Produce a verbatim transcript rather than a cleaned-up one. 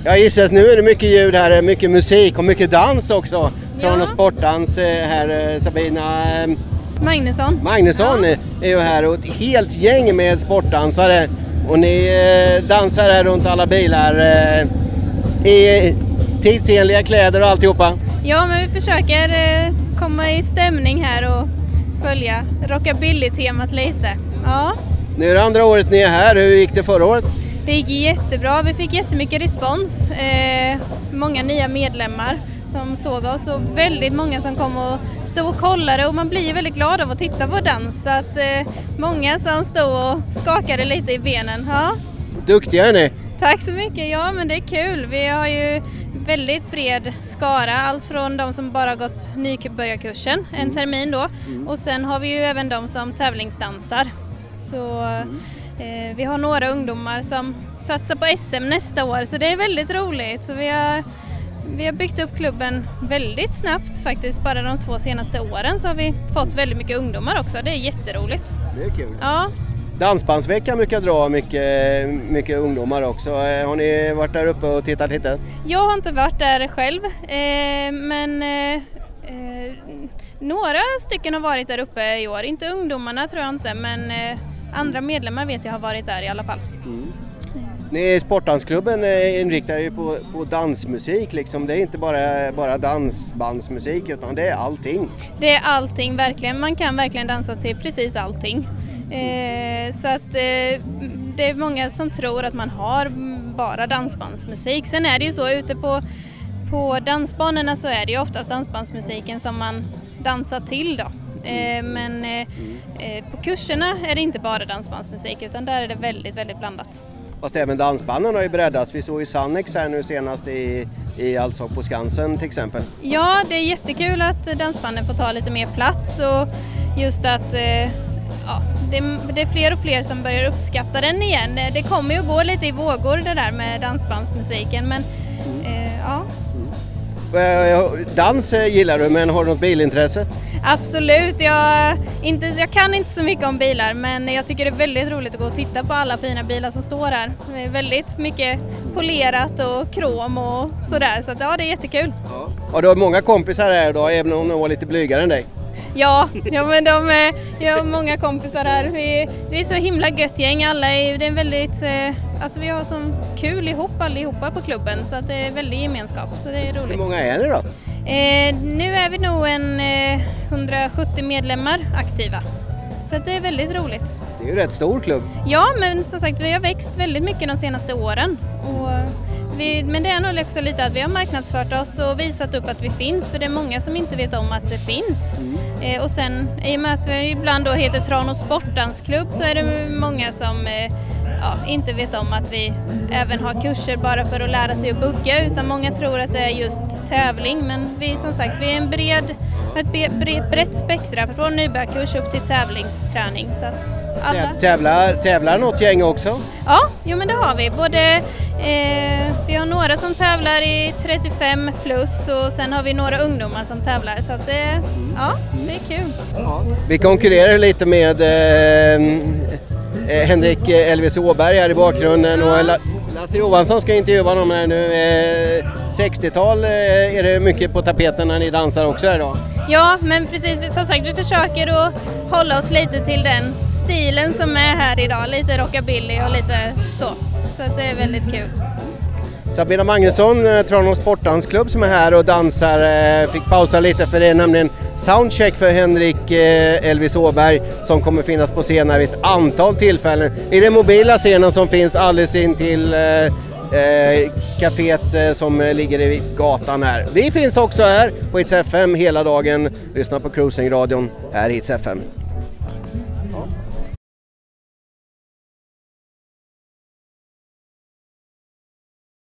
Ja, gissas, nu är det mycket ljud här, mycket musik och mycket dans också. Tranås sportdans här, Sabina Magnusson. Magnusson ja. är ju här och ett helt gäng med sportdansare. Och ni dansar här runt alla bilar i tidsenliga kläder och alltihopa. Ja, men vi försöker komma i stämning här och följa rockabilly-temat lite. Ja. Nu är det andra året ni är här. Hur gick det förra året? Det gick jättebra. Vi fick jättemycket respons. Eh, många nya medlemmar som såg oss och väldigt många som kom och stod och kollade och man blir väldigt glad av att titta på dans. Så att eh, många som stod och skakade lite i benen. Ja. Duktiga är ni! Tack så mycket. Ja, men det är kul. Vi har ju väldigt bred skara. Allt från de som bara gått nybörjarkursen, en termin då. Mm. Och sen har vi ju även de som tävlingsdansar. Så mm. eh, vi har några ungdomar som satsar på S M nästa år. Så det är väldigt roligt. Så vi har, vi har byggt upp klubben väldigt snabbt faktiskt. Bara de två senaste åren så har vi fått väldigt mycket ungdomar också. Det är jätteroligt. Det är kul. Ja. Dansbandsveckan brukar dra mycket, mycket ungdomar också. Har ni varit där uppe och tittat lite? Jag har inte varit där själv, eh, men eh, eh, några stycken har varit där uppe i år. Inte ungdomarna tror jag inte, men eh, andra medlemmar vet jag har varit där i alla fall. Mm. Ni sportdansklubben inriktar ju på, på dansmusik liksom. Det är inte bara, bara dansbandsmusik utan det är allting. Det är allting verkligen. Man kan verkligen dansa till precis allting. Eh, så att eh, det är många som tror att man har bara dansbandsmusik. Sen är det ju så ute på, på dansbanorna så är det ju oftast dansbandsmusiken som man dansar till då. Eh, men eh, eh, på kurserna är det inte bara dansbandsmusik utan där är det väldigt, väldigt blandat. Fast även dansbanden har ju breddats. Vi såg ju Sannex här nu senast i, i Allsång på Skansen till exempel. Ja, det är jättekul att dansbanden får ta lite mer plats och just att eh, ja, det, det är fler och fler som börjar uppskatta den igen. Det kommer ju att gå lite i vågor det där med dansbandsmusiken, men eh, ja. Dans gillar du, men har du något bilintresse? Absolut, jag, inte, jag kan inte så mycket om bilar, men jag tycker det är väldigt roligt att gå och titta på alla fina bilar som står här. Det är väldigt mycket polerat och krom och sådär, så att, ja, det är jättekul. Ja. Och du har många kompisar här idag, även om de var lite blygare än dig? Ja, ja men de är, jag har många kompisar här. Vi, det är så himla gött gäng, alla är, det är väldigt, alltså vi har så kul ihop allihopa på klubben så att det är väldigt gemenskap, så det är roligt. Hur många är ni då? Eh, nu är vi nog en eh, hundrasjuttio medlemmar aktiva, så att det är väldigt roligt. Det är ju rätt stor klubb. Ja, men som sagt vi har växt väldigt mycket de senaste åren. Och vi, men det är nog också lite att vi har marknadsfört oss och visat upp att vi finns, för det är många som inte vet om att det finns. Mm. Eh, och sen i och med att vi ibland då heter Tranås sportdansklubb så är det många som eh, ja, inte vet om att vi även har kurser bara för att lära sig att bugga, utan många tror att det är just tävling, men vi som sagt vi är en bred, ett bred, brett spektra från nybörjarkurs upp till tävlingsträning, så att alla... Tävlar, tävlar något gäng också? Ja, jo men det har vi. Både, eh, vi har några som tävlar i trettiofem plus och sen har vi några ungdomar som tävlar, så att det, ja, det är kul. Ja. Vi konkurrerar lite med eh, Henrik Elvis Åberg här i bakgrunden, ja. Och Lasse Johansson ska intervjua honom här nu. Eh, sextiotal eh, är det mycket på tapeten när ni dansar också här idag? Ja, men precis, som sagt vi försöker att hålla oss lite till den stilen som är här idag, lite rockabilly och lite så, så att det är väldigt kul. Sabina Magnusson, Tranås sportdansklubb som är här och dansar, fick pausa lite för det är nämligen soundcheck för Henrik Elvis Åberg som kommer finnas på scenen vid ett antal tillfällen i den mobila scenen som finns alldeles in till eh, kaféet som ligger i gatan här. Vi finns också här på Hits F M hela dagen. Lyssna på Cruising-radion här i Hits F M.